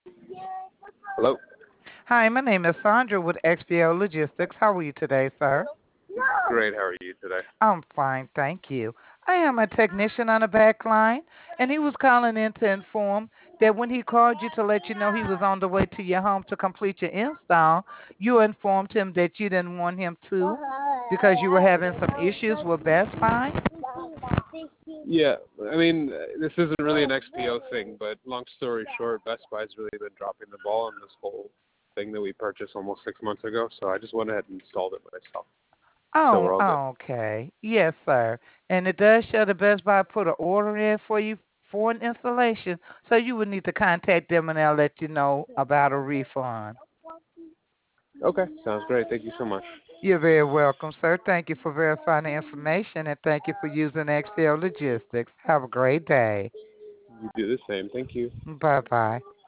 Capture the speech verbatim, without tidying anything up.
Hello. Hi, my name is Sandra with X P O Logistics. How are you today, sir? Great. How are you today? I'm fine, thank you. I am a technician on the back line, and he was calling in to inform that when he called you to let you know he was on the way to your home to complete your install, you informed him that you didn't want him to because you were having some issues with Best Buy. Yeah, I mean, uh, this isn't really an X P O thing, but long story short, Best Buy's really been dropping the ball on this whole thing that we purchased almost six months ago. So I just went ahead and installed it myself. So Oh, we're all good. okay. Yes, sir. And it does show the Best Buy put an order in for you for an installation, so you would need to contact them and they'll let you know about a refund. Okay, sounds great. Thank you so much. You're very welcome, sir. Thank you for verifying the information and thank you for using X P L Logistics. Have a great day. You do the same. Thank you. Bye bye.